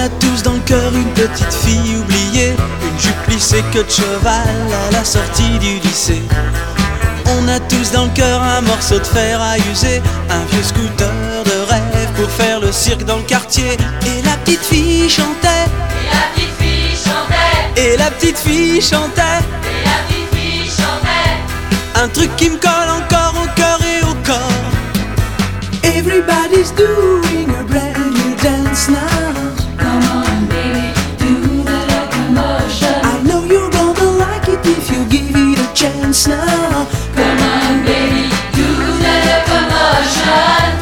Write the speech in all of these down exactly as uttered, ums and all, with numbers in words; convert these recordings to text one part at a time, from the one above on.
a tous dans le cœur une petite fille oubliée, une jupe plissée queue de cheval à la sortie du lycée. On a tous dans le cœur un morceau de fer à user, un vieux scooter de rêve pour faire le cirque dans le quartier. Et la petite fille chantait, Et la petite fille chantait, et la petite fille chantait, Et la petite fille chantait, un truc qui me colle encore au cœur et au corps. Everybody's doing a brand new dance now. Come on baby, do the locomotion. I know you're gonna like it if you give it a chance now. Come on baby, do the locomotion.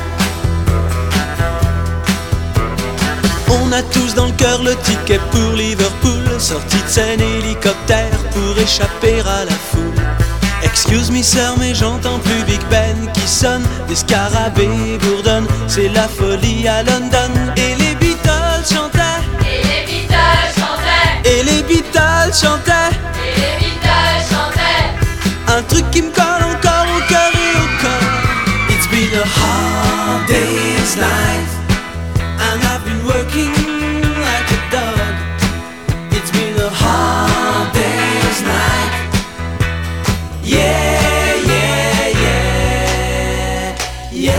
On a tous dans le cœur le ticket pour Liverpool, sortie de scène hélicoptère pour échapper à la foule. Excuse me sir, mais j'entends plus Big Ben qui sonne, des scarabées bourdonnent, c'est la folie à London. Et les Beatles chantaient, Et les Beatles chantaient, et les Beatles chantaient, Et les Beatles chantaient, un truc qui me colle encore au cœur et au corps. It's been a hard day's night, and I've been working like a dog. It's been a hard day's night. Yeah, yeah, yeah, yeah.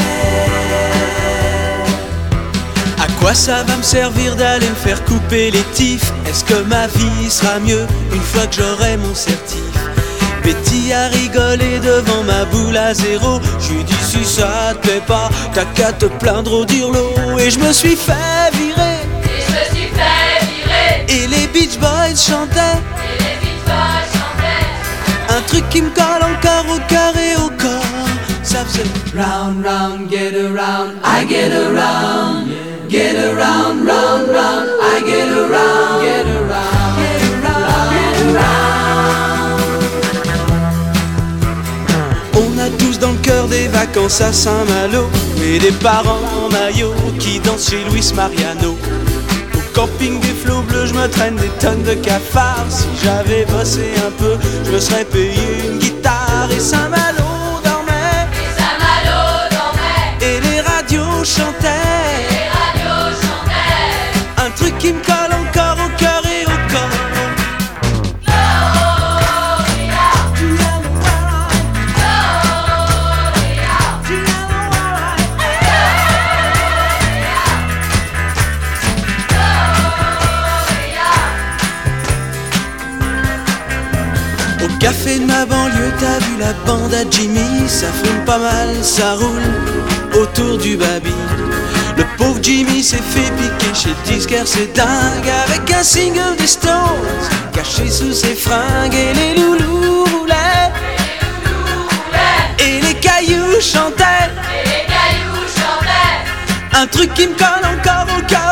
À quoi ça va me servir d'aller me faire couper les tifs? Est-ce que ma vie sera mieux une fois que j'aurai mon certif? Betty a rigolé devant ma boule à zéro. J'lui dit si ça te plaît pas, t'as qu'à te plaindre au dirlo. Et je me suis fait virer, Et je me suis fait virer, et les Beach Boys chantaient, Et les Beach Boys chantaient, un truc qui me colle encore au cœur et au corps. Ça faisait round, round, get around, I get around, get around, round, round, I get around, get around, get around, get around. On a tous dans le cœur des vacances à Saint-Malo, et des parents en maillot qui dansent chez Luis Mariano. Au camping des flots bleus, je me traîne des tonnes de cafards. Si j'avais bossé un peu, je me serais payé une guitare. Et Saint-Malo dormait, Et Saint-Malo dormait, et les radios chantaient, Et les radios chantaient, un truc qui me colle encore au cœur et au corps. Au café de ma banlieue, t'as vu la bande à Jimmy, ça fume pas mal, ça roule autour du baby. Le pauvre Jimmy s'est fait piquer chez le disquaire, c'est dingue, avec un single des Stones caché sous ses fringues. Et les loulous roulaient, et les cailloux chantaient, Et les cailloux chantaient, un truc qui me colle encore au cœur